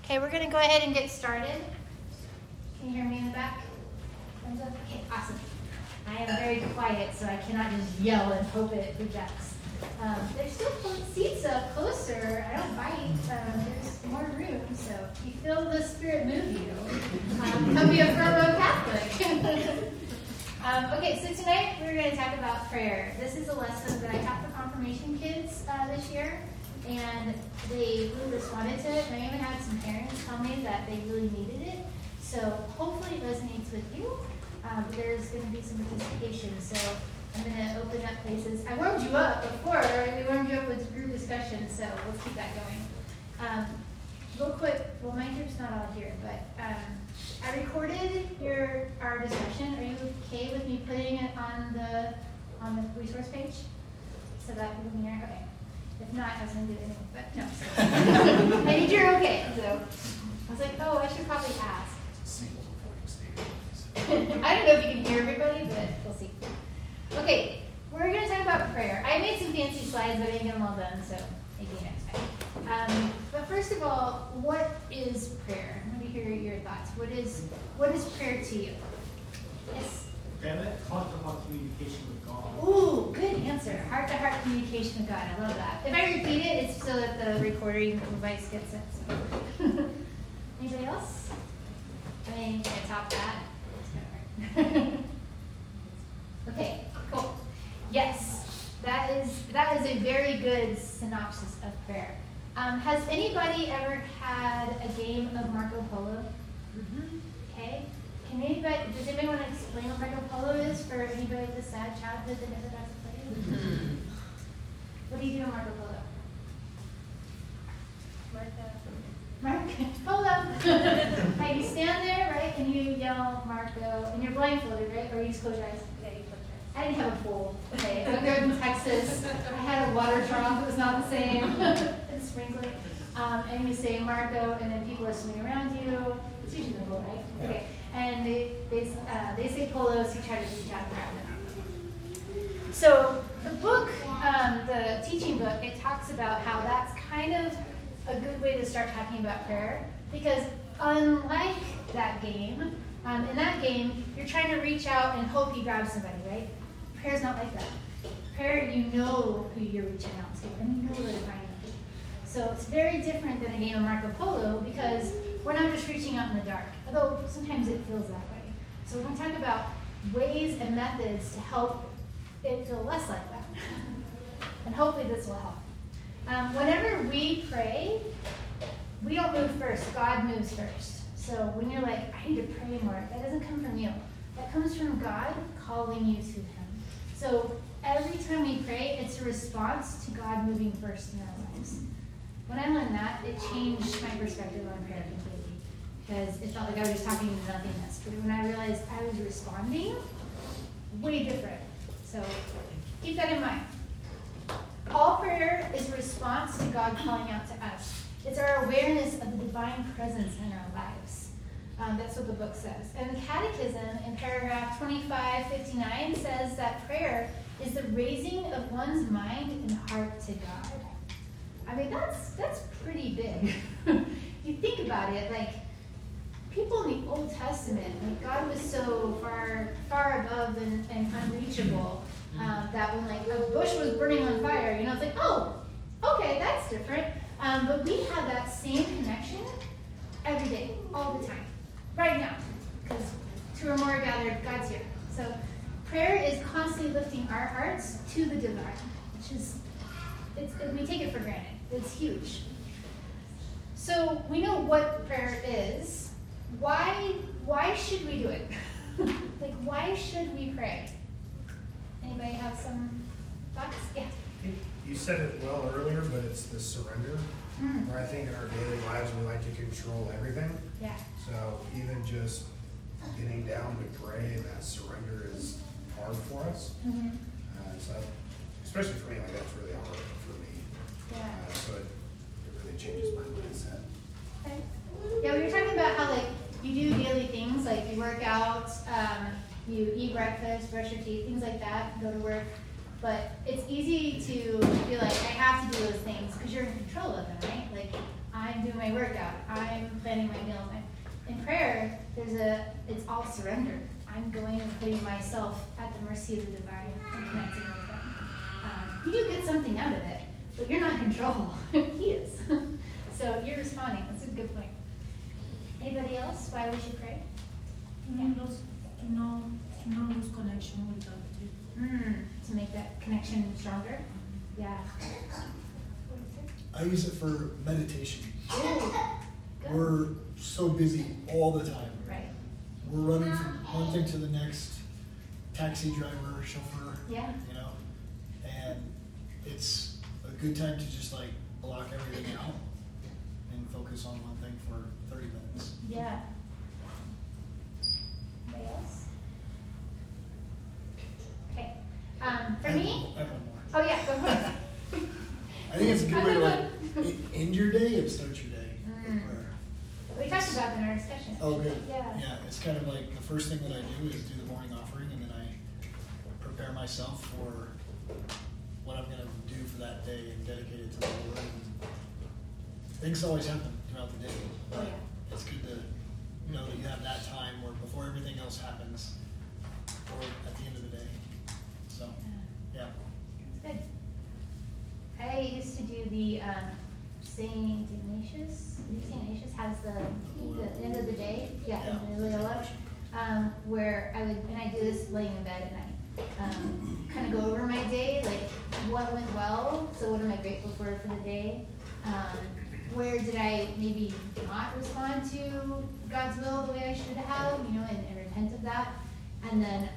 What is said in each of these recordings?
Okay, we're going to go ahead and get started. Can you hear me in the back? Thumbs up? Okay, awesome. I am very quiet, so I cannot just yell and hope it projects. There's still seats up closer. I don't bite. There's more room, so if you feel the Spirit move you, come be a Fervo Catholic. Okay, so tonight we're going to talk about prayer. This is a lesson that I taught for confirmation kids this year, and they really responded to it. And I even had some parents tell me that they really needed it. So hopefully it resonates with you. There's going to be some participation, so I'm going to open up places. I warmed you up before, right? We warmed you up with group discussion, so let's keep that going. Real quick, well, my group's not all here, but I recorded our discussion. Are you okay with me putting it on the resource page so that people can hear it? Okay. If not, I was going to do it anyway, but no. I need your okay. So I was like, oh, I should probably ask. I don't know if you can hear everybody, but we'll see. Okay, we're going to talk about prayer. I made some fancy slides, but I didn't get them all done, so maybe next time. But first of all, what is prayer? I want to hear your thoughts. What is prayer to you? Yes? Heart-to-heart communication with God. Ooh, good answer. Heart-to-heart communication with God. I love that. If I repeat it, it's so that the recording device gets it. So. Anybody else? I mean, can I top that? It's kind of hard. Okay, cool. Yes, that is a very good synopsis of prayer. Has anybody ever had a game of Marco Polo? Okay. Does anybody want to explain what Marco Polo is for anybody with a sad childhood that never got to play it? What do you do in Marco Polo? Marco Polo. Right, you stand there, right, and you yell Marco, and you're blindfolded, right? Or you just close your eyes. Yeah, you close your eyes. I didn't have a pool. Okay, I grew up in Texas. I had a water trough. It was not the same. It's sprinkling. And you say Marco, and then people are swimming around you. It's usually the pool, right? Okay. And they say polo, so you try to reach out and grab them. So the book, the teaching book, it talks about how that's kind of a good way to start talking about prayer, because unlike that game, in that game, you're trying to reach out and hope you grab somebody, right? Prayer's not like that. Prayer, you know who you're reaching out to, and you know where to find them. So it's very different than a game of Marco Polo, because we're not just reaching out in the dark, although sometimes it feels that way. So we're going to talk about ways and methods to help it feel less like that. And hopefully this will help. Whenever we pray, we don't move first. God moves first. So when you're like, I need to pray more, that doesn't come from you. That comes from God calling you to Him. So every time we pray, it's a response to God moving first in our lives. When I learned that, it changed my perspective on prayer completely, because it felt like I was just talking to nothingness. But when I realized I was responding, way different. So keep that in mind. All prayer is a response to God calling out to us. It's our awareness of the divine presence in our lives. That's what the book says. And the Catechism in paragraph 2559 says that prayer is the raising of one's mind and heart to God. I mean, that's pretty big. You think about it, like, people in the Old Testament, like, God was so far above and unreachable that when, like, a bush was burning on fire, it's like, oh, okay, that's different. But we have that same connection every day, all the time, right now, because two or more are gathered, God's here. So prayer is constantly lifting our hearts to the divine, which is, we take it for granted. It's huge. So we know what prayer is. Why should we do it? Like, why should we pray? Anybody have some thoughts? Yeah. You said it well earlier, but it's the surrender. Where I think in our daily lives we like to control everything. Yeah. So even just getting down to pray and that surrender is hard for us. So especially for me, like, that's really hard for me. Yeah. So it really changes my mindset. Okay. Yeah, we were talking about how, like, you do daily things, like you work out, you eat breakfast, brush your teeth, things like that, go to work. But it's easy to feel like I have to do those things because you're in control of them, right? Like, I I'm doing my workout. I'm planning my meals. In prayer, it's all surrender. I'm going and putting myself at the mercy of the divine and connecting with them. You do get something out of it, but you're not in control. He is. So you're responding. That's a good point. Anybody else? Why we should pray? To know lose connection with God too. To make that connection stronger? Yeah. I use it for meditation. Good. We're so busy all the time. Right. We're running from one thing to the next, taxi driver, chauffeur, Yeah. you know, and it's a good time to just like block everything out and focus on one thing for 30 minutes. Yeah. Anybody else? Okay. For me? I have one more. Oh yeah, go ahead. I think it's a good way to like end your day and start your day. We talked about that in our discussion. Oh, good. Yeah. Yeah, it's kind of like the first thing that I do is do the morning offering, and then I prepare myself for what I'm going to do for that day and dedicate it to the Lord. And things always happen throughout the day, but it's good to know that you have that time where before everything else happens, or at the end of the day. So, yeah. That's good. I used to do the St. Ignatius. St. Ignatius has the end of the day. Yeah, in Loyola. Where I do this laying in bed at night. Kind of go over my day, like what went well. So what am I grateful for the day? Where did I maybe not respond to God's will the way I should have? And repent of that. And then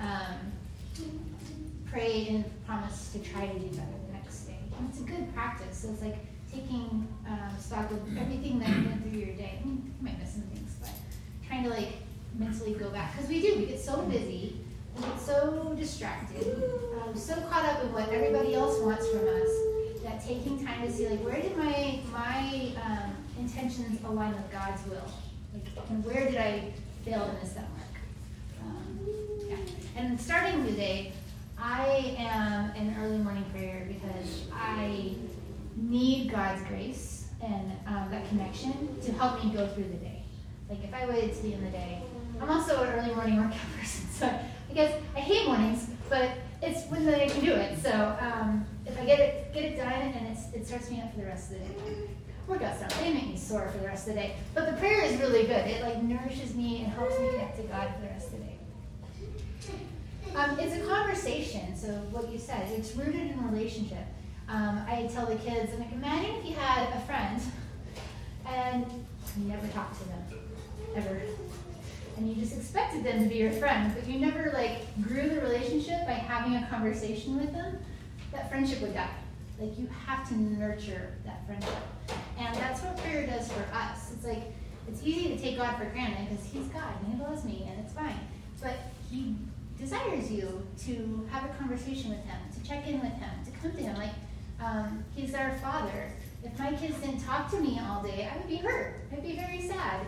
pray and promise to try to do better the next day. And it's a good practice. So it's like taking stock of everything that went through your day. You might miss some things, but trying to like mentally go back. Because we get so busy, we get so distracted, so caught up in what everybody else wants from us, that taking time to see like where did my intentions align with God's will? Like, and where did I fail to miss that mark? Yeah. And starting the day, I am an early morning prayer because I need God's grace and that connection to help me go through the day. Like if I waited to the end of the day, I'm also an early morning workout person, so I guess I hate mornings, but it's when I can do it. So if I get it done and it starts me up for the rest of the day. Workouts don't, they make me sore for the rest of the day. But the prayer is really good. It like nourishes me and helps me connect to God for the rest of the day. It's a conversation, so what you said, it's rooted in relationship. I tell the kids, I'm like, imagine if you had a friend and you never talked to them, ever. And you just expected them to be your friend, but you never like grew the relationship by having a conversation with them, that friendship would die. Like you have to nurture that friendship. And that's what prayer does for us. It's like, it's easy to take God for granted because he's God and he loves me and it's fine. But he desires you to have a conversation with him, to check in with him, to come to him. Like, he's our Father. If my kids didn't talk to me all day, I would be hurt. I'd be very sad.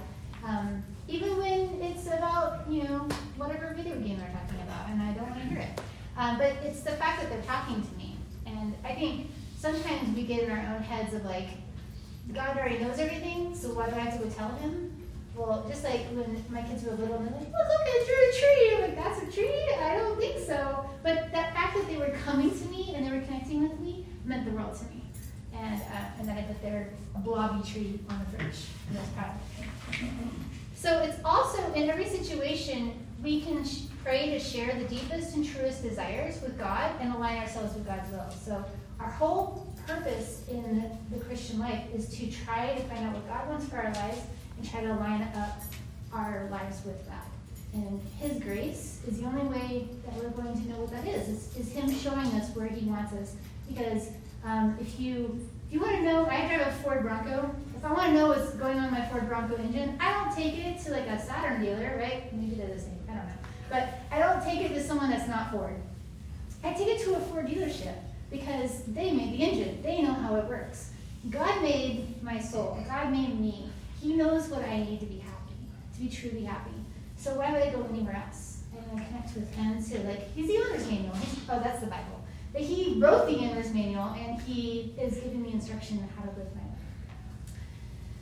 Even when it's about, whatever video game they're talking about, and I don't want to hear it. But it's the fact that they're talking to me. And I think sometimes we get in our own heads of like, God already knows everything, so why do I have to go tell him? Well, just like when my kids were little, and they're like, look, I drew a tree. I'm like, that's a tree? I don't think so. But that fact that they were coming to me and they were connecting with me meant the world to me. And then I put their blobby tree on the fridge. And that's proud of me. So it's also, in every situation, we can pray to share the deepest and truest desires with God and align ourselves with God's will. So our whole purpose in the Christian life is to try to find out what God wants for our lives and try to line up our lives with that. And his grace is the only way that we're going to know what that is him showing us where he wants us. Because if you want to know, I drive a Ford Bronco. If I want to know what's going on in my Ford Bronco engine, I don't take it to like a Saturn dealer, right? Maybe they're the same, I don't know. But I don't take it to someone that's not Ford. I take it to a Ford dealership because they made the engine. They know how it works. God made my soul. God made me. He knows what I need to be happy, to be truly happy. So why would I go anywhere else? And I connect with him to like, he's the owner's manual. That's the Bible. But he wrote the owner's manual and he is giving me instruction on how to live my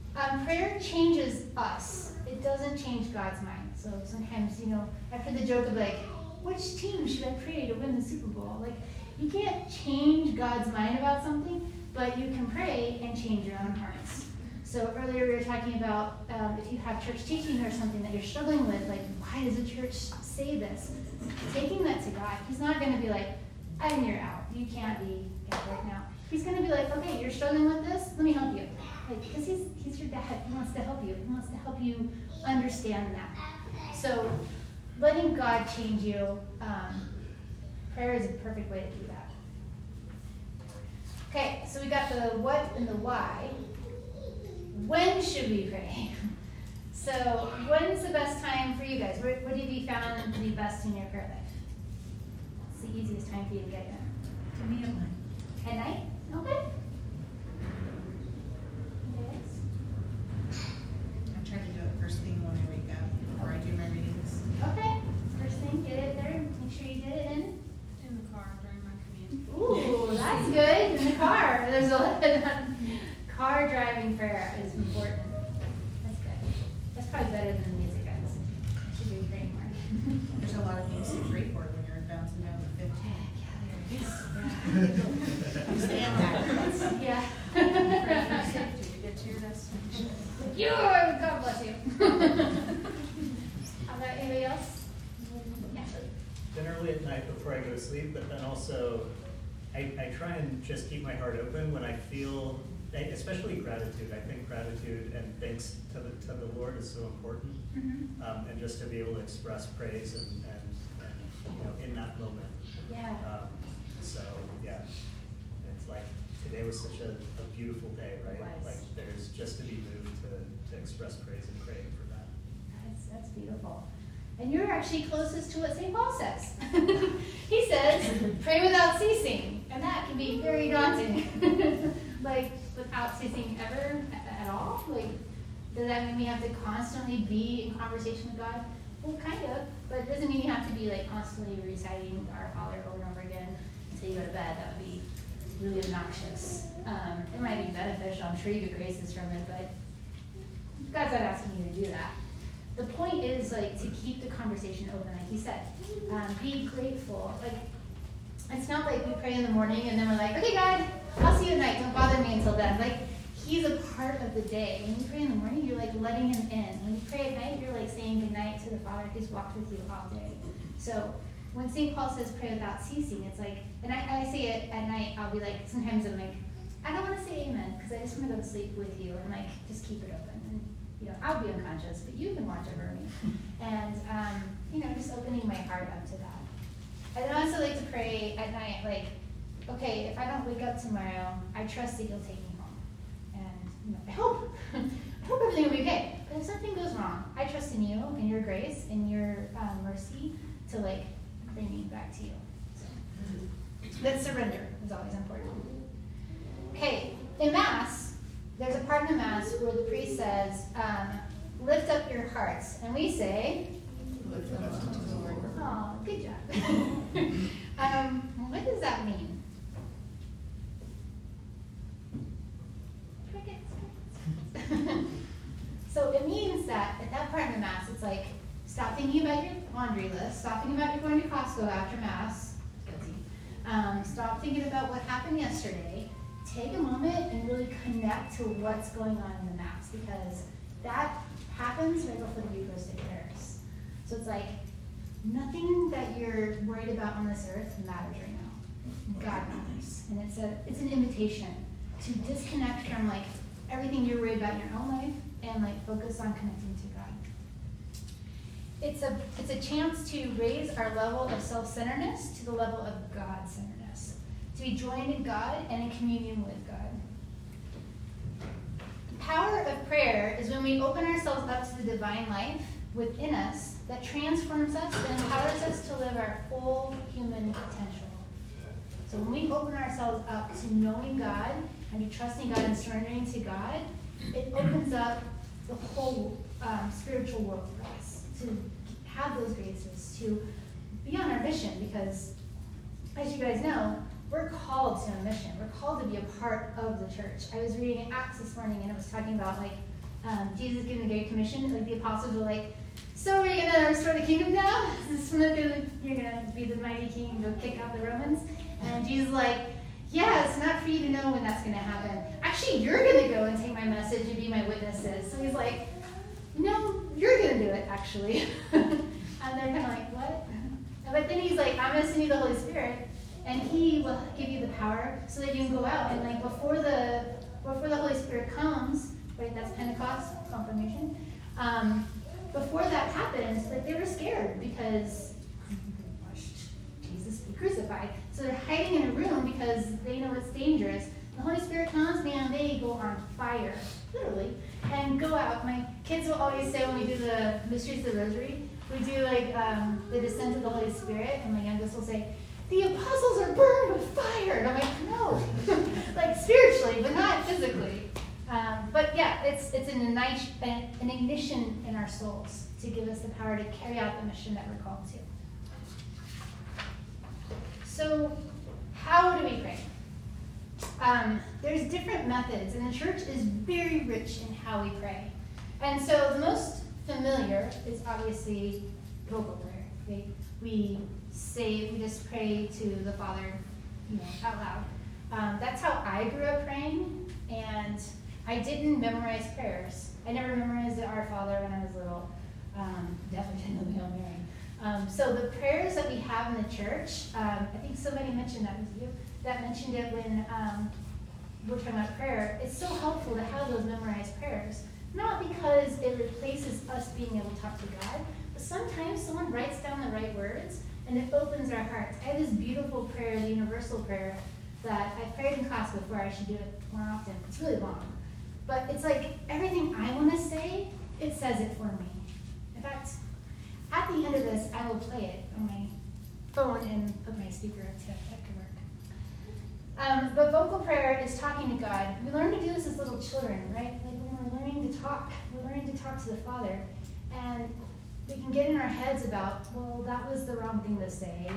Prayer changes us. It doesn't change God's mind. So sometimes, I've heard the joke of like, which team should I pray to win the Super Bowl? Like, you can't change God's mind about something, but you can pray and change your own hearts. So earlier we were talking about if you have church teaching or something that you're struggling with, like, why does the church say this? Taking that to God. He's not going to be like, and you're out. You can't be right now. He's going to be like, okay, you're struggling with this? Let me help you. Like, because he's your dad. He wants to help you. He wants to help you understand that. So letting God change you, prayer is a perfect way to do that. Okay, so we got the what and the why. When should we pray? So when's the best time for you guys? What have you found to be best in your prayer life? What's the easiest time for you to get in? To me, at night. At night? Okay. Yes. I try to do it first thing when I wake up, before I do my readings. Okay. First thing, get it there. Make sure you get it in. In the car during my commute. Ooh, that's good. In the car. There's a lot of car driving prayer is important. That's good. That's probably better than the music guys. Should be praying more. There's a lot of things to pray for when you're bouncing down the 15. Yeah. Stand backwards. Yeah. Pray for safety to get to your destination. God bless you. How about anybody else? Yeah. Generally at night before I go to sleep, but then also I try and just keep my heart open when I feel, especially gratitude. I think gratitude and thanks to the Lord is so important, and just to be able to express praise and in that moment. Yeah. So yeah, it's like today was such a beautiful day, right? It was. Like there's just to be moved to express praise and pray for that. That's beautiful. And you're actually closest to what St. Paul says. He says, pray without ceasing. And that can be very daunting. Like, without ceasing ever at all? Like, does that mean we have to constantly be in conversation with God? Well, kind of. But it doesn't mean you have to be, like, constantly reciting Our Father over and over again until you go to bed. That would be really obnoxious. It might be beneficial. I'm sure you get graces from it, but God's not asking you to do that. The point is, like, to keep the conversation open, like he said. Be grateful. Like, it's not like we pray in the morning and then we're like, okay, God, I'll see you at night. Don't bother me until then. Like, he's a part of the day. When you pray in the morning, you're, like, letting him in. When you pray at night, you're, like, saying goodnight to the Father who's walked with you all day. So when St. Paul says pray without ceasing, it's like, and I say it at night, I'll be like, sometimes I'm like, I don't want to say amen because I just want to go to sleep with you and, like, just keep it open. And, I'll be unconscious, but you can watch over me. And, just opening my heart up to that. I'd also like to pray at night, like, okay, if I don't wake up tomorrow, I trust that you'll take me home. And, I hope everything will be okay. But if something goes wrong, I trust in you and your grace and your mercy to, like, bring me back to you. So, that surrender is always important. Okay, in Mass, there's a part in the Mass where the priest says, lift up your hearts. And we say, Lift them up to the Lord. oh, good job. What does that mean? Crickets. So it means that at that part in the Mass, it's like, stop thinking about your laundry list, stop thinking about you going to Costco after Mass, stop thinking about what happened yesterday, take a moment and really connect to what's going on in the Mass, because that happens right before the Eucharistic prayers. So it's like, nothing that you're worried about on this earth matters right now. God matters. And it's an invitation to disconnect from, like, everything you're worried about in your own life and, like, focus on connecting to God. It's a chance to raise our level of self-centeredness to the level of God-centeredness, to be joined in God and in communion with God. The power of prayer is when we open ourselves up to the divine life within us that transforms us and empowers us to live our full human potential. So when we open ourselves up to knowing God and to trusting God and surrendering to God, it opens up the whole spiritual world for us to have those graces, to be on our mission, because as you guys know, we're called to a mission. We're called to be a part of the church. I was reading Acts this morning and it was talking about, like, Jesus giving the Great Commission, like the apostles were like, so are you going to restore the kingdom now? You're going to be the mighty king and go kick out the Romans? And Jesus is like, yeah, it's not for you to know when that's going to happen. Actually, you're going to go and take my message and be my witnesses. So he's like, no, you're going to do it, actually. And they're kind of like, what? But then he's like, I'm going to send you the Holy Spirit, and he will give you the power so that you can go out. And like before the Holy Spirit comes, right, that's Pentecost, confirmation. Before that happens, like they were scared because they watched Jesus be crucified. So they're hiding in a room because they know it's dangerous. The Holy Spirit comes, man, they go on fire, literally, and go out. My kids will always say when we do the Mysteries of the Rosary, we do like the descent of the Holy Spirit, and my youngest will say, the apostles are burned with fire. And I'm like, no, like spiritually, but not physically. But yeah, it's an ignition in our souls to give us the power to carry out the mission that we're called to. So, how do we pray? There's different methods, and the church is very rich in how we pray. And so the most familiar is obviously vocal prayer. Okay? We just pray to the Father, out loud. That's how I grew up praying, and I didn't memorize prayers. I never memorized the Our Father when I was little. Definitely didn't know the Hail Mary. So the prayers that we have in the church, I think somebody mentioned that, was you, that mentioned it when we're talking about prayer. It's so helpful to have those memorized prayers. Not because it replaces us being able to talk to God, but sometimes someone writes down the right words and it opens our hearts. I have this beautiful prayer, the universal prayer, that I prayed in class before. I should do it more often. It's really long. But it's like everything I want to say, it says it for me. In fact, at the end of this, I will play it on my phone and put my speaker up to that could work. But vocal prayer is talking to God. We learn to do this as little children, right? Like when we're learning to talk, we're learning to talk to the Father. And we can get in our heads about, well, that was the wrong thing to say.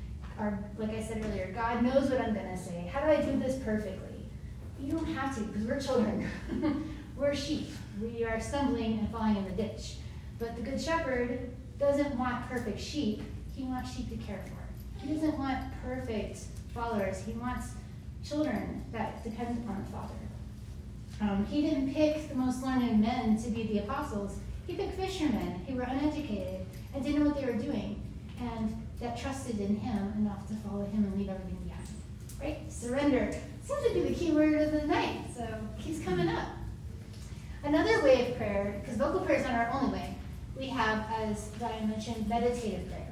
Like I said earlier, God knows what I'm going to say. How do I do this perfectly? You don't have to, because we're children. We're sheep. We are stumbling and falling in the ditch. But the Good Shepherd doesn't want perfect sheep. He wants sheep to care for. He doesn't want perfect followers. He wants children that depend upon the Father. He didn't pick the most learned men to be the apostles. He picked fishermen who were uneducated and didn't know what they were doing, and that trusted in him enough to follow him and leave everything behind. Right? Surrender seems to be the key word of the night, so keeps coming up. Another way of prayer, because vocal prayer is not our only way, we have, as Diane mentioned, meditative prayer.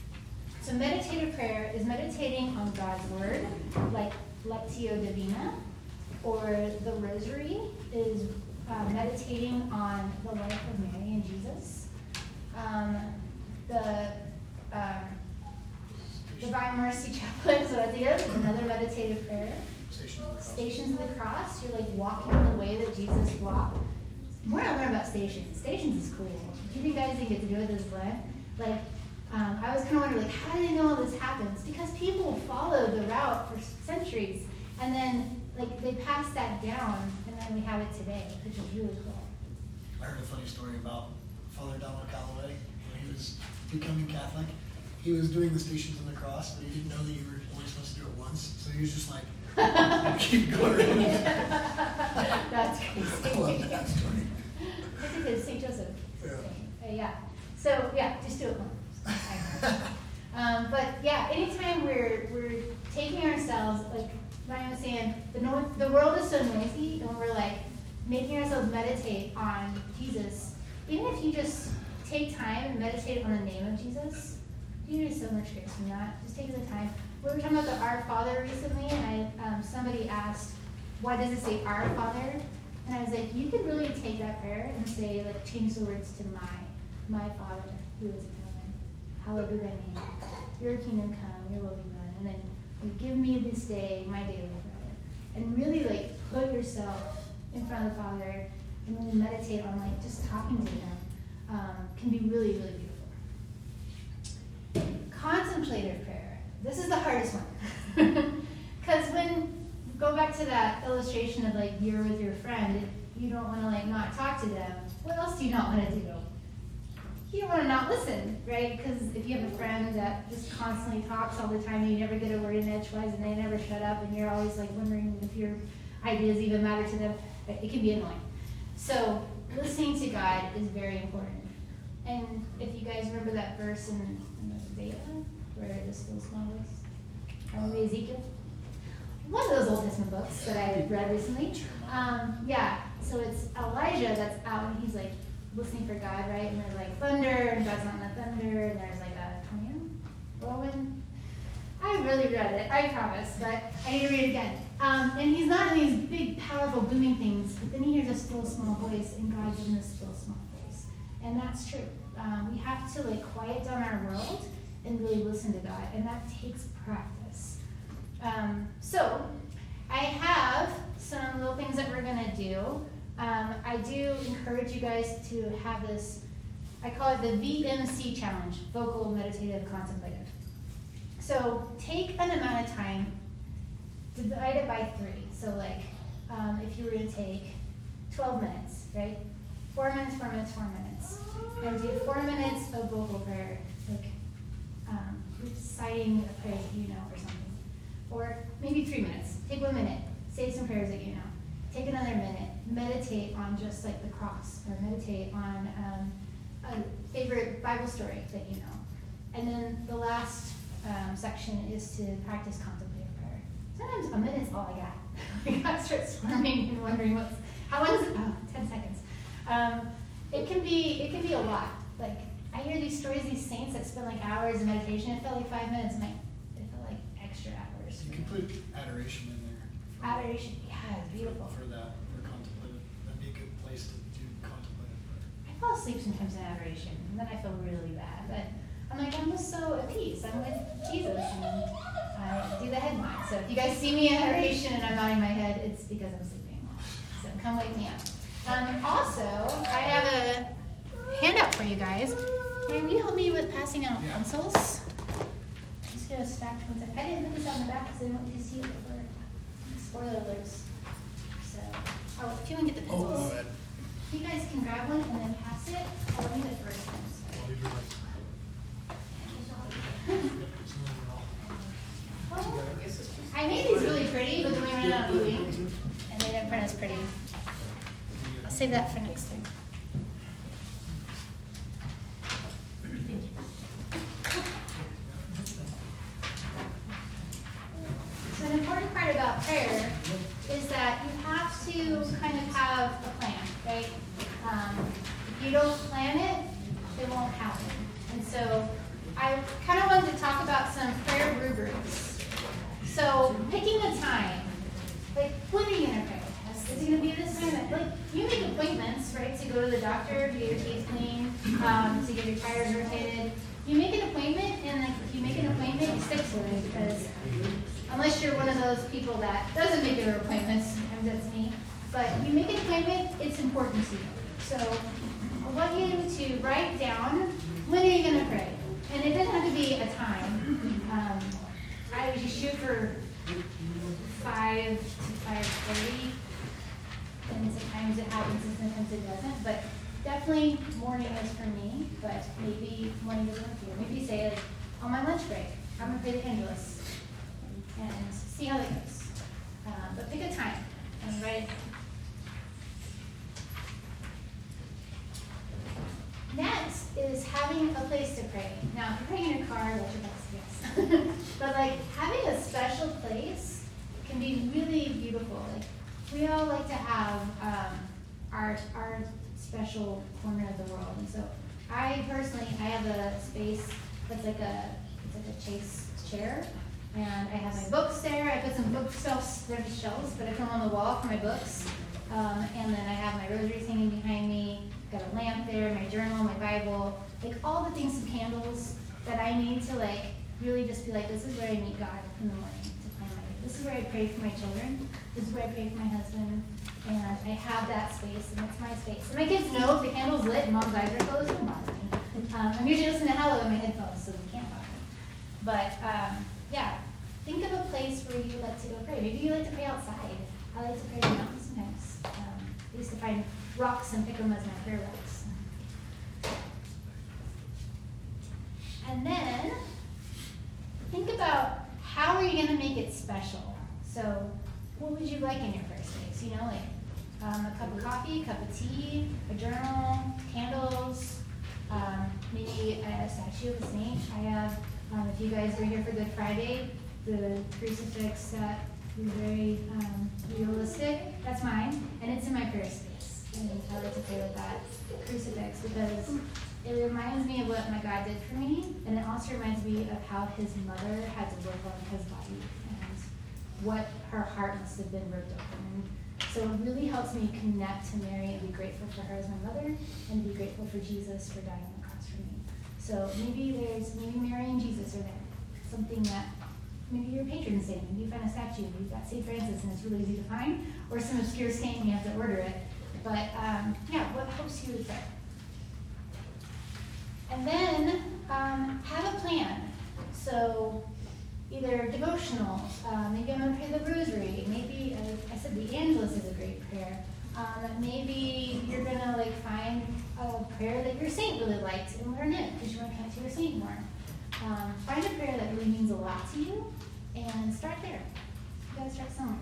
So meditative prayer is meditating on God's word, like Lectio Divina, or the Rosary is meditating on the life of Mary and Jesus. The Divine Mercy Chaplet, so that's another meditative prayer. Stations of the Cross, you're like walking the way that Jesus walked. More I learn about stations. Stations is cool. Do you guys think get to do it this way? Like, I was kind of wondering, like, how do they know all this happens? Because people follow the route for centuries, and then, like, they pass that down, and then we have it today, which is really cool. I heard a funny story about Father Donald Calloway when he was becoming Catholic. He was doing the Stations of the Cross, but he didn't know that you were only supposed to do it once, so he was just like, keep going around. That's crazy. I love that story. I think it's St. Joseph. Yeah. Yeah. So, yeah, just do it once. But, yeah, anytime we're taking ourselves, like Ryan was saying, the world is so noisy, and we're, like, making ourselves meditate on Jesus. Even if you just take time and meditate on the name of Jesus, you do so much grace from that. Just take the time. We were talking about the Our Father recently, and somebody asked, why does it say Our Father? And I was like, you could really take that prayer and say, like, change the words to my Father who is in heaven. Hallowed be thy name. Your kingdom come, your will be done. And then you give me this day my daily bread. And really, like, put yourself in front of the Father and really meditate on, like, just talking to him can be really, really beautiful. Contemplative prayer. This is the hardest one. Because go back to that illustration of like you're with your friend, you don't want to like not talk to them, what else do you not want to do? You don't want to not listen, right? Because if you have a friend that just constantly talks all the time and you never get a word in edgewise and they never shut up and you're always like wondering if your ideas even matter to them, it can be annoying. So listening to God is very important. And if you guys remember that verse in Isaiah, where the still small voice, probably Ezekiel, one of those Old Testament books that I read recently. Yeah, so it's Elijah that's out and he's like listening for God, right? And there's like thunder, and God's not in the thunder, and there's like a whirlwind. I really read it, I promise, but I need to read it again. And he's not in these big, powerful, booming things, but then he hears a still, small voice, and God's in this still, small voice. And that's true. We have to like quiet down our world and really listen to God, and that takes practice. So I have some little things that we're gonna do. I do encourage you guys to have this, I call it the VMC challenge, vocal, meditative, contemplative. So take an amount of time, divide it by 3. So like, if you were to take 12 minutes, right? 4 minutes, 4 minutes, 4 minutes. And do 4 minutes of vocal prayer, like reciting a prayer that you know or something. Or maybe 3 minutes. Take 1 minute, say some prayers that you know. Take another minute, meditate on just like the cross, or meditate on a favorite Bible story that you know. And then the last section is to practice contemplative prayer. Sometimes a minute's all I got. I got to start squirming and wondering how long is it? Oh, 10 seconds. It can be a lot. Like I hear these stories, these saints that spend like hours in meditation. It felt like 5 minutes, and it felt like extra hours. You can put adoration in there. Adoration, yeah, it's beautiful. For contemplative. That'd be a good place to do contemplative prayer. I fall asleep sometimes in adoration, and then I feel really bad. But I'm like, I'm just so at peace. I'm with Jesus, and I do the head nod. So if you guys see me in adoration and I'm nodding my head, it's because I'm sleeping. So come wake me up. Also, I have a handout for you guys. Will you help me with passing out pencils? I'm just gonna stack ones. I didn't put this on the back because I didn't want you to see it before. Spoiler alerts. So, if you want to get the pencils, you guys can grab one and then pass it. Let me the first one. I made these really pretty, but then we ran out of blue ink, and they didn't print as pretty. I'll save that for next time. So an important part about prayer is that you have to kind of have a plan, right? If you don't plan it, it won't happen. And so I kind of wanted to talk about some prayer rubrics. So picking a time, like when are you going to pray? Is it going to be this time? Like you make appointments, right? To go to the doctor, to get your teeth cleaned, to get your tires rotated. You make an appointment, and like if you make an appointment, you stick to it, because unless you're one of those people that doesn't make their appointments, sometimes that's me. But you make an appointment, it's important to you. So I want you to write down when are you going to pray, and it doesn't have to be a time. I usually shoot for 5 to 5:30, and sometimes it happens and sometimes it doesn't. But definitely morning is for me, but maybe morning doesn't work for you. Maybe you say like on my lunch break, I'm gonna pray the Angelus and see how that goes. But pick a time and write it down. Next is having a place to pray. Now, if you're praying in your car, that's your best, yes. But like having a special place can be really beautiful. Like we all like to have our special corner of the world, and so I personally have a space that's like a chase chair, and I have my books there. I put some bookshelves, they're just shelves, but I put them on the wall for my books, and then I have my rosaries hanging behind me. Got a lamp there, my journal, my Bible, like all the things, some candles that I need to like really just be like, this is where I meet God in the morning to plan my day. This is where I pray for my children. This is where I pray for my husband. And I have that space, and it's my space. And my kids know if the candle's lit and mom's eyes are closed, don't bother me. I'm usually listening to Hello on my headphones, so they can't bother me. But yeah, think of a place where you like to go pray. Maybe you like to pray outside. I like to pray in the mountains sometimes. I used to find rocks and pick them as my prayer rocks. And then think about how are you going to make it special. So what would you like in your first days? You know, like a cup of coffee, a cup of tea, a journal, candles, maybe a statue of a saint. I have, if you guys were here for Good Friday, the crucifix that is very realistic, that's mine, and it's in my prayer space. And I like to pray with that crucifix because it reminds me of what my God did for me, and it also reminds me of how his mother had to work on his body and what her heart must have been ripped open. So it really helps me connect to Mary and be grateful for her as my mother and be grateful for Jesus for dying on the cross for me. So maybe Mary and Jesus are there. Something that maybe your patron saint, maybe you find a statue, you've got St. Francis and it's really easy to find, or some obscure saint and you have to order it. But yeah, what helps you with that? And then have a plan. So either devotionals, maybe I'm going to pray the rosary, maybe, I said the Angelus is a great prayer. Maybe you're going to like find a prayer that your saint really liked and learn it because you want to connect to your saint more. Find a prayer that really means a lot to you and start there. You got to start somewhere.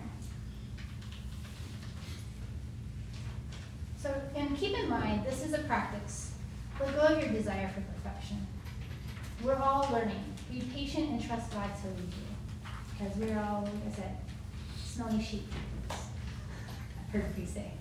So, and keep in mind, this is a practice. Let go of your desire for perfection. We're all learning. Be patient and trust God to lead you. Because we're all, like I said, smelly sheep. I've heard you say.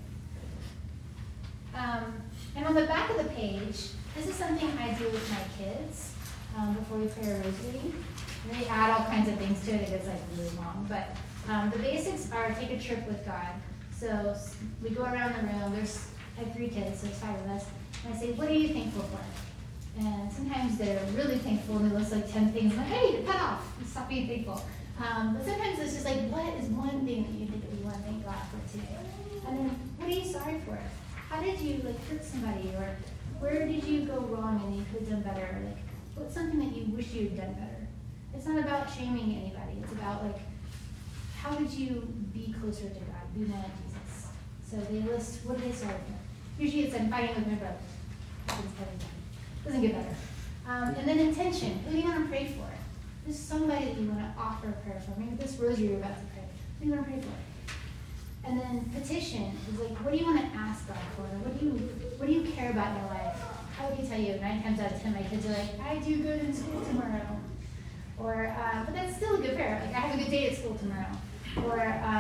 And on the back of the page, this is something I do with my kids before we pray a rosary. And they add all kinds of things to it. It gets like really long. But the basics are take a trip with God. So we go around the room. I have 3 kids, so it's 5 of us. And I say, what are you thankful for? And sometimes they're really thankful and they list like 10 things. I'm like, hey, cut off. Stop being thankful. But sometimes it's just like, what is one thing that you think that you want to thank God for today? And then, what are you sorry for? How did you like hurt somebody? Or where did you go wrong and you could have done better? Or, like, what's something that you wish you had done better? It's not about shaming anybody. It's about like, how did you be closer to God? Be more like Jesus. So they list, what are they sorry for? Usually it's I'm fighting with my brother. Doesn't get better. And then intention. Who do you want to pray for? There's somebody that you want to offer a prayer for. Maybe this rosary you're about to pray. Who do you want to pray for? And then petition is like, what do you want to ask God for? What do you care about in your life? I can tell you, 9 times out of 10, my kids are like, I do good in school tomorrow. Or, but that's still a good prayer. Like, I have a good day at school tomorrow. Or,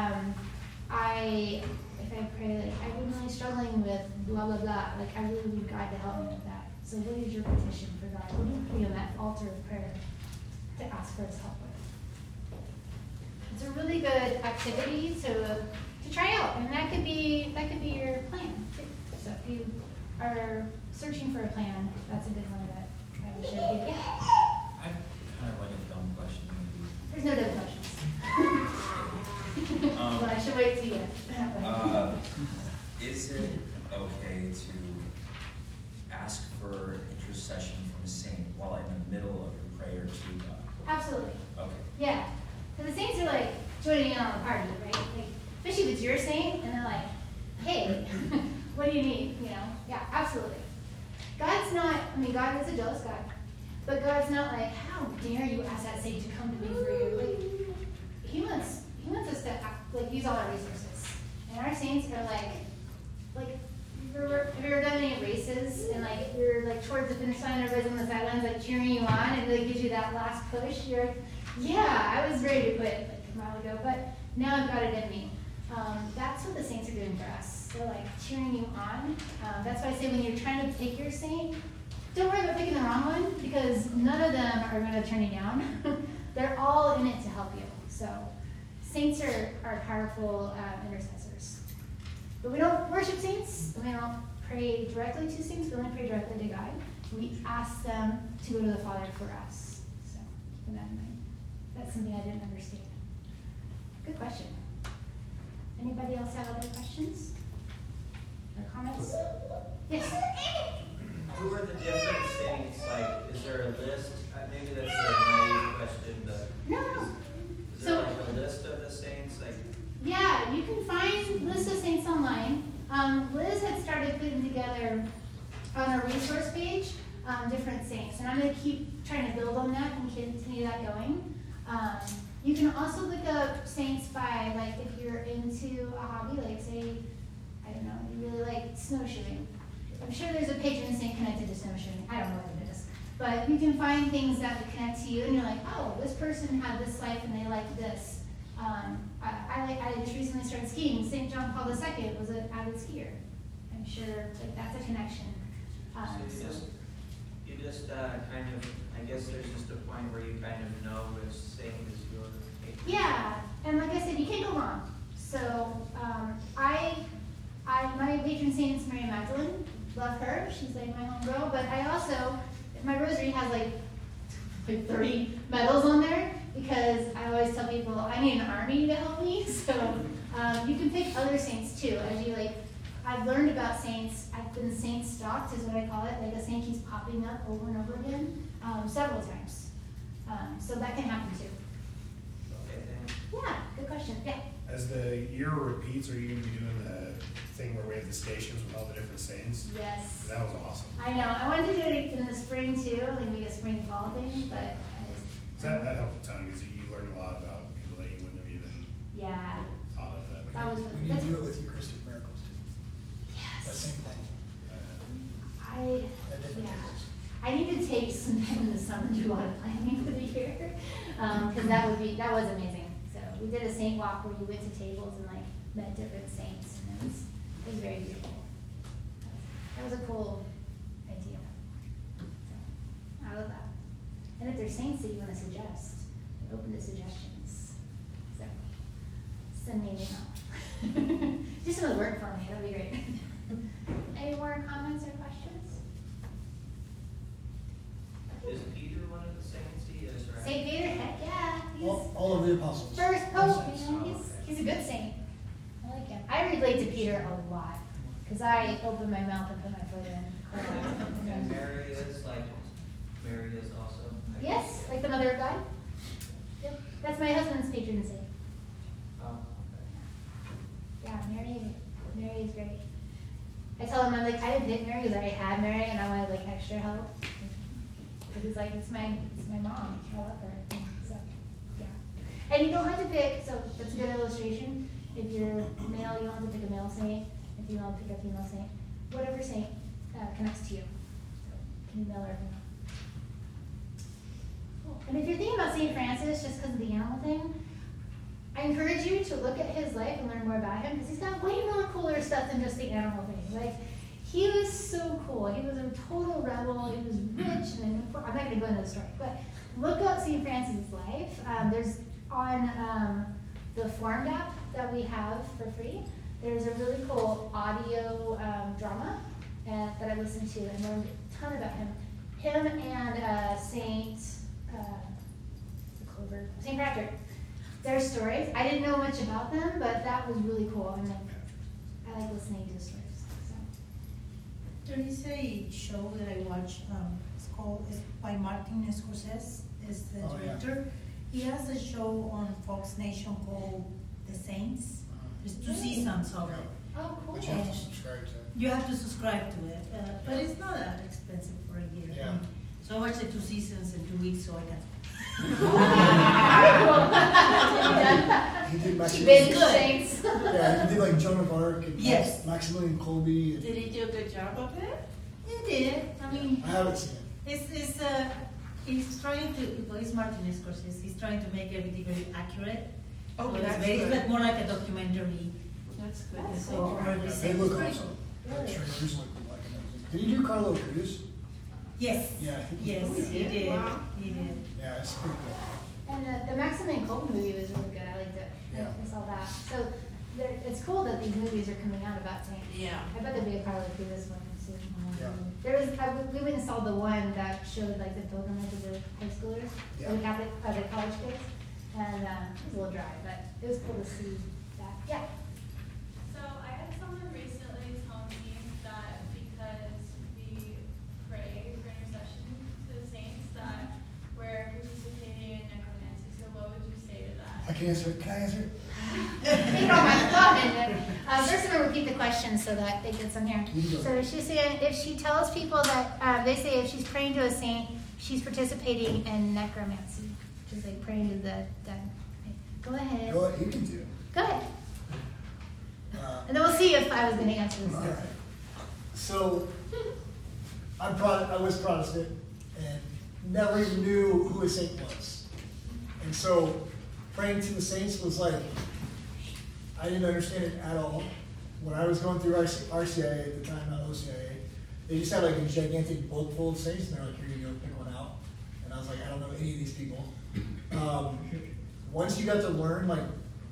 if I pray, like, I've been really struggling with blah, blah, blah. Like, I really need God to help me with that. So what is your petition for God? What do you pray on that altar of prayer to ask for his help with? It's a really good activity to try out, and that could be your plan too. So if you are searching for a plan, that's a good one that I would share with you. I have kind of like a dumb question. There's no dumb questions. Well, I should wait till you. Is it okay to ask for intercession from a saint while in the middle of your prayer to God? Absolutely. Okay. Yeah. So the saints are like joining in on the party, right? Like, especially if it's your saint, and they're like, hey, what do you need? You know? Yeah, absolutely. God's not, God is a jealous God. But God's not like, how dare you ask that saint to come to me for you? Like, he wants us to act, like use all our resources. And our saints are like have you ever done any races and like you're like towards the finish line, everybody's on the sidelines like cheering you on and like gives you that last push? You're like, yeah, I was ready to quit like a while ago, but now I've got it in me. That's what the saints are doing for us. They're like cheering you on. That's why I say when you're trying to pick your saint, don't worry about picking the wrong one because none of them are going to turn you down. They're all in it to help you. So saints are powerful intercessors. But we don't worship saints, and we don't pray directly to saints, we only pray directly to God. We ask them to go to the Father for us. So keep that in mind. That's something I didn't understand. Good question. Anybody else have other questions or comments? Yes? Who are the different saints? Like, is there a list? Maybe that's a naive question, but No. is there like a list of the saints? Like, Yeah, you can find lists of saints online. on our resource page different saints, and I'm going to keep trying to build on that and continue that going. You can also look up saints by, like, if you're into a hobby, like say, I don't know, you really like snowshoeing. I'm sure there's a patron saint connected to snowshoeing. I don't know what it is. But you can find things that would connect to you, and you're like, oh, this person had this life and they like this. I just recently started skiing. St. John Paul II was an avid skier. I'm sure like that's a connection. So you just kind of, I guess there's just a point where you kind of know which saint is your patron. Yeah, and like I said, you can't go wrong. So my patron saint is Mary Magdalene. Love her. She's like my homegirl. But I also, my rosary has like 30 medals on there because I always tell people I need an army to help me. So you can pick other saints too. As you like, I've learned about saints. I've been saint stalked is what I call it. Like a saint keeps popping up over and over again several times. So that can happen too. Okay, thanks. Yeah, good question. Yeah. As the year repeats, are you going to be doing the thing where we have the stations with all the different saints? Yes. That was awesome. I know. I wanted to do it in the spring too, like maybe a spring fall thing, but I just. That helped a ton because you learned a lot about people that you wouldn't have even Yeah. thought of. That was. We need to do it with Eucharistic miracles too. That Yes. same thing. At different Yeah. tables. I need to take some time in the summer and do a lot of planning for the year, because that was amazing. So we did a saint walk where you went to tables and like met different saints, and it was very beautiful. That was a cool idea. So, I love that. And if there's saints that you want to suggest, we're open to suggestions. So send me an email. Do some of the work for me. That'd be great. Any more comments or questions? Is Peter one of the saints he is, right? Saint Peter, heck yeah. He's All of the apostles. first are pope. saints. You know, he's a good saint. I like him. I relate to Peter a lot because I open my mouth and put my foot in. And Mary is like, Mary is also. I Yes, guess. like the mother of God. Yep. That's my husband's patron saint. Oh, okay. Yeah, Mary is great. I tell him, I'm like, I didn't pick Mary because I already had Mary and I wanted like extra help. Because he's like, it's my mom. I love her. So, yeah. And you don't have to pick, so that's a good illustration. If you're male, you don't have to pick a male saint. If you want to pick a female saint. Whatever saint connects to you. So, can be male or female. Cool. And if you're thinking about St. Francis just because of the animal thing, I encourage you to look at his life and learn more about him because he's got way more cooler stuff than just the animal thing. Like, he was so cool. He was a total rebel. He was rich, and I'm not going to go into the story, but look up St. Francis' life. There's on the Formed app that we have for free. There's a really cool audio drama that I listened to and learned a ton about him. Him and St. Patrick. Their stories. I didn't know much about them, but that was really cool. And I like listening to the stories. So. There is a show that I watch. It's by Martin Scorsese. Is the Oh, yeah. director. He has a show on Fox Nation called The Saints. There's 2 seasons of it. Oh, cool. But you have to subscribe to it. You have to subscribe to it, but it's not that expensive for a year. Yeah. So I watched the 2 seasons in 2 weeks, so I can. He did She Maximilian. big Good. saints. Yeah, he did like Joan of Arc and Yes. Maximilian Kolbe. And Did he do a good job of it? He did. I mean, I haven't seen it. he's trying to. Well, it's Martin Scorsese. He's trying to make everything very accurate. Oh, So it's that's very, good. it's more like a documentary. That's good. That's So cool. over the Yeah, they Saints. look Pretty awesome. cool. I'm sure yours look like amazing. Did he do Carlo Cruz? Yes. Yeah, I think Yes, he he did. did. Wow. He did. Yeah, it's pretty cool. And the Maximilian Kolbe movie was really good. I liked it. Yeah. I saw that. So it's cool that these movies are coming out about saints. Yeah. I bet there'll be a Carlo Cruz one soon. Yeah. There was we went and saw the one that showed like the pilgrimage of the high schoolers, Yeah. or the Catholic, the college kids, and it was a little dry, but it was cool to see that. Yeah. So I had someone recently tell me that because we pray for intercession to the saints that we're participating in necromancy. So what would you say to that? I can answer it. Can I answer it? Think on my thought. First, I'm gonna repeat the question so that it gets on here. So she's saying if she tells people that they say if she's praying to a saint, she's participating in necromancy, which is like praying to the dead. Go ahead. Go ahead, you can do it. Go ahead. And then we'll see if I was going to answer this. All right. So, I was Protestant and never even knew who a saint was. And so, praying to the saints was like, I didn't understand it at all. When I was going through RCIA at the time, not OCIA, they just had like a gigantic book full of saints, and they're like, here you go, pick one out. And I was like, I don't know any of these people. Once you got to learn like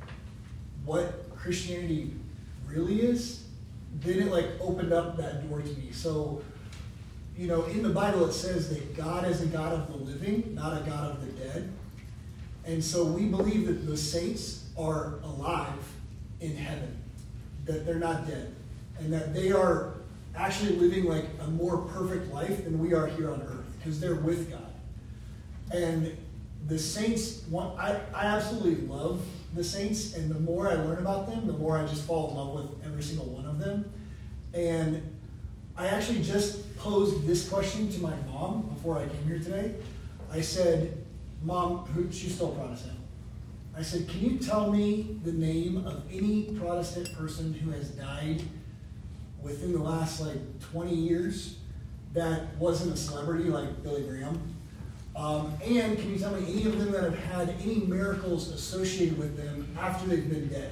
what Christianity really is, then it like opened up that door to me. So, you know, in the Bible it says that God is a God of the living, not a God of the dead. And so we believe that the saints are alive in heaven, that they're not dead, and that they are actually living like a more perfect life than we are here on earth, because they're with God. And the saints, I absolutely love the saints, and the more I learn about them, the more I just fall in love with every single one of them. And I actually just posed this question to my mom before I came here today. I said, Mom, she's still Protestant. I said, can you tell me the name of any Protestant person who has died within the last like 20 years that wasn't a celebrity like Billy Graham? And can you tell me any of them that have had any miracles associated with them after they've been dead?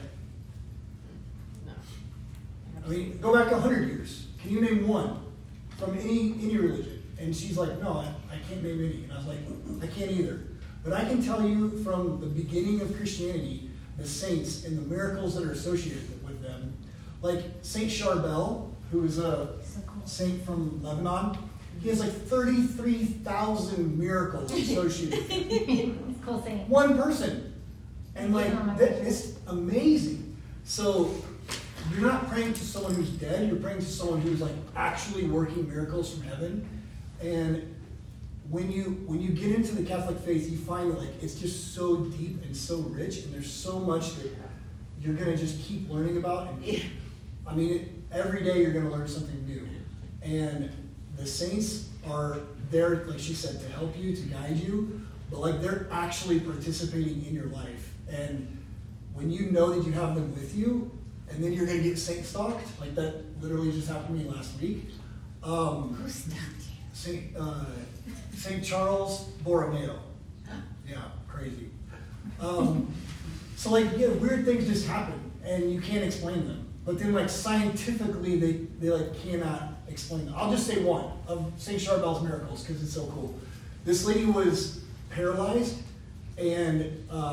No. I mean, go back 100 years. Can you name one from any religion? And she's like, no, I can't name any. And I was like, I can't either. But I can tell you from the beginning of Christianity, the saints and the miracles that are associated with them. Like Saint Charbel, who is a saint from Lebanon, he has like 33,000 miracles associated with him. Cool saint. One person. And like, it's amazing. So you're not praying to someone who's dead, you're praying to someone who's like actually working miracles from heaven. And when you get into the Catholic faith, you find that like it's just so deep and so rich, and there's so much that you're gonna just keep learning about. And I mean, every day you're gonna learn something new. And the saints are there, like she said, to help you, to guide you, but like they're actually participating in your life. And when you know that you have them with you, and then you're gonna get saint stalked, like that literally just happened to me last week. Who stalked you? St. Charles Borromeo. Yeah, crazy. So like, yeah, weird things just happen, and you can't explain them. But then like scientifically, they like cannot explain them. I'll just say one of St. Charbel's miracles, because it's so cool. This lady was paralyzed, and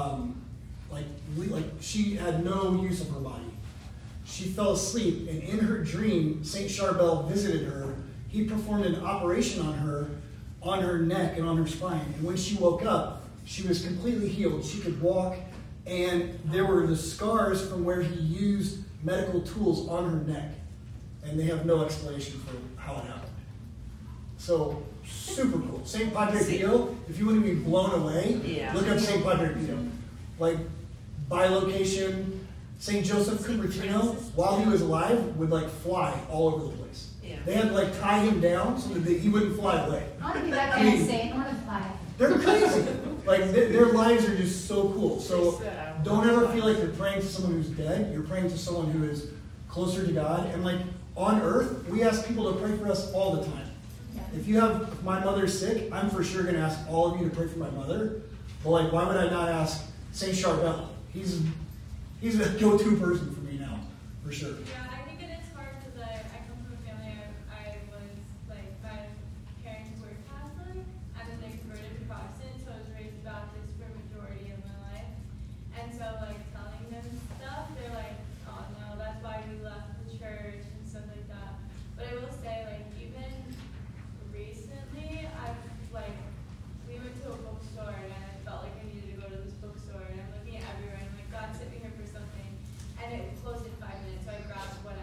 like she had no use of her body. She fell asleep, and in her dream, St. Charbel visited her. He performed an operation on her neck and on her spine. And when she woke up, she was completely healed. She could walk, and there were the scars from where he used medical tools on her neck. And they have no explanation for how it happened. So, super cool. St. Padre Pio, if you want to be blown away, look up St. Padre Pio. Like, bilocation, St. Joseph Cupertino, while he was alive, would like fly all over the place. Yeah. They had to like tie him down so that he wouldn't fly away. I want to be that kind of saint. I want to fly. They're crazy. Like their lives are just so cool. So don't ever feel like you're praying to someone who's dead. You're praying to someone who is closer to God. And like on earth, we ask people to pray for us all the time. Yeah. If my mother's sick, I'm for sure going to ask all of you to pray for my mother. But like, why would I not ask Saint Charbel? He's a go-to person for me now, for sure. Yeah, I think it is hard because I come from a family, I was like, my parents were Catholic, and then they converted to Protestant, so I was raised Baptist for a majority of my life. And so like telling them stuff, they're like, oh no, that's why we left the church and stuff like that. But I will say, like, even recently, we went to a bookstore and I felt like I needed to go to this bookstore, and I'm looking at everywhere and I'm like, God sent me here for something. And it closed in 5 minutes, so I grabbed what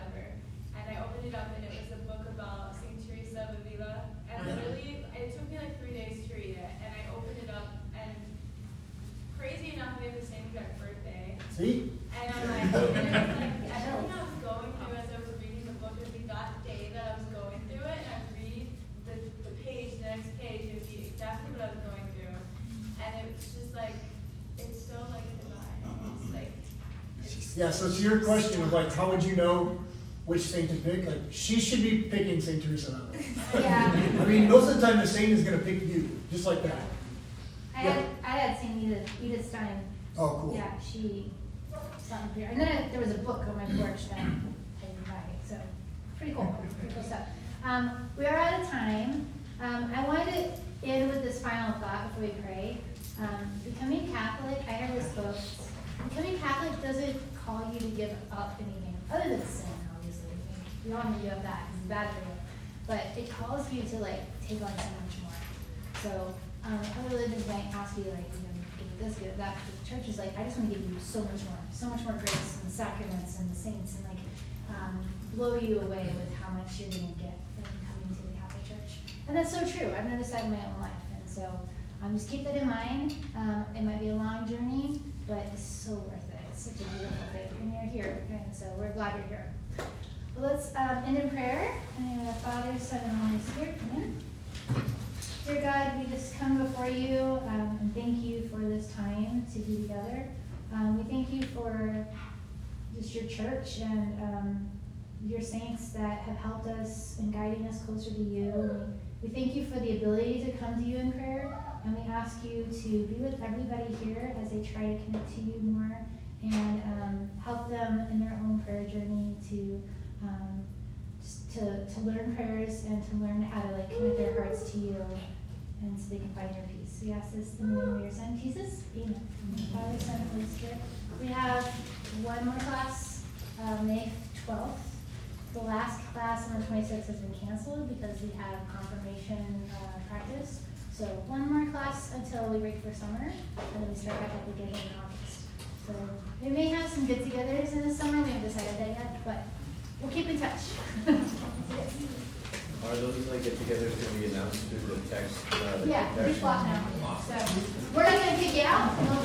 Yeah, so to your question of like, how would you know which saint to pick? Like, she should be picking Saint Teresa. Yeah. I mean, most of the time the saint is going to pick you, just like that. I had St. Edith Stein. Oh, cool. Yeah, she something here. And then there was a book on my porch that I didn't buy. So pretty cool stuff. We are out of time. I wanted to end with this final thought before we pray. Becoming Catholic, I heard this quote. Becoming Catholic doesn't call you to give up anything other than sin, obviously. I mean, we all need to give up that because it's bad for you. But it calls you to like take on so much more. So other religions might ask you like, you know, give this, give that. But the church is like, I just want to give you so much more grace and sacraments and the saints and like blow you away with how much you're going to get from coming to the Catholic Church. And that's so true. I've noticed that in my own life. And so just keep that in mind. It might be a long journey, but it's so worth it. It's such a beautiful thing. And you're here, and so we're glad you're here. Well, let's end in prayer. In the name of the Father, Son, and Holy Spirit. Amen. Dear God, we just come before you and thank you for this time to be together. We thank you for just your church and your saints that have helped us in guiding us closer to you. We thank you for the ability to come to you in prayer, and we ask you to be with everybody here as they try to connect to you more and help them in their own prayer journey to learn prayers and to learn how to like connect their hearts to you, and so they can find your peace. We ask this in the name of your Son, Jesus. Amen. Father, Son, and Holy Spirit. We have one more class, May 12th. The last class on the 26th has been canceled because we have confirmation practice. So one more class until we break for summer, and then we start back up again in August. So we may have some get-togethers in the summer. We haven't decided that yet, but we'll keep in touch. Are those like get-togethers going to be announced through the text? Yeah, we swap now. So we're not going to kick you out.